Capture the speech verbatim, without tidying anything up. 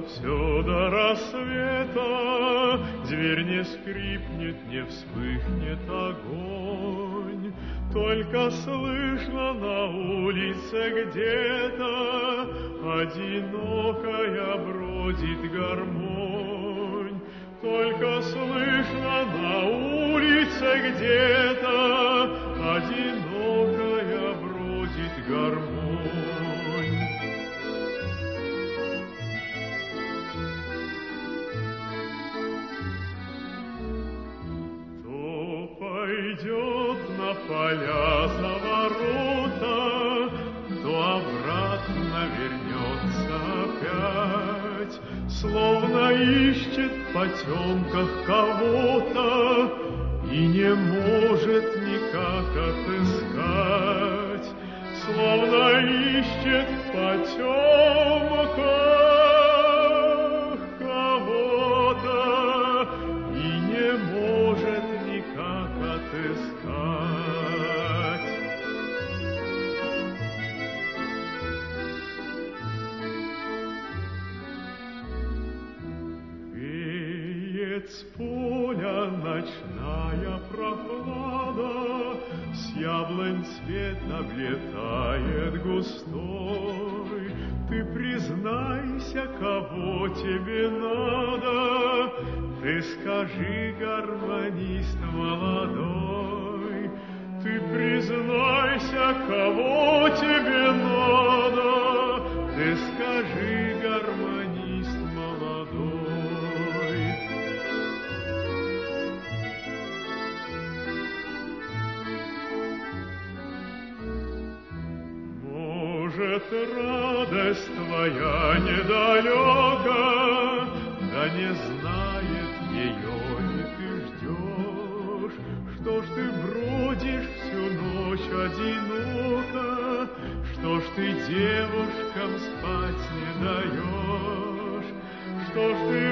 все до рассвета, дверь не скрипнет, не вспыхнет огонь. Только слышно на улице где-то одинокая бродит гармонь. Только слышно на улице где-то одинокая бродит гармонь. То пойдет на поля за ворота, то обратно вернется опять, словно ищет в потемках кого-то и не может никак отыскать, словно ищет в потемках кого-то и не может никак отыскать. Веет с поля ночная прохлада, с яблонь цвет облетает густой. Ты признайся, кого тебе надо, ты скажи, гармонист молодой. Ты признайся, кого тебе надо, ты скажи, гармонист молодой. Может, радость твоя недалека, да не знает ее и ты ждешь. Что ж ты бродишь всю ночь одиноко, что ж ты девушкам спать не даешь, что ж ты